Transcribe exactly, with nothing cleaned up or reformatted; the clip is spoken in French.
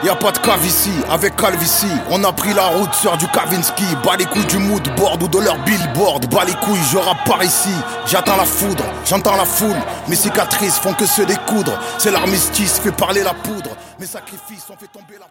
Y'a pas de cave ici, avec Calvici. On a pris la route sur du Kavinsky. Bas les couilles du mood board ou de leur billboard. Bas les couilles, je rappe par ici. J'attends la foudre, j'entends la foule. Mes cicatrices font que se découdre. C'est l'armistice, fait parler la poudre. Mes sacrifices ont fait tomber la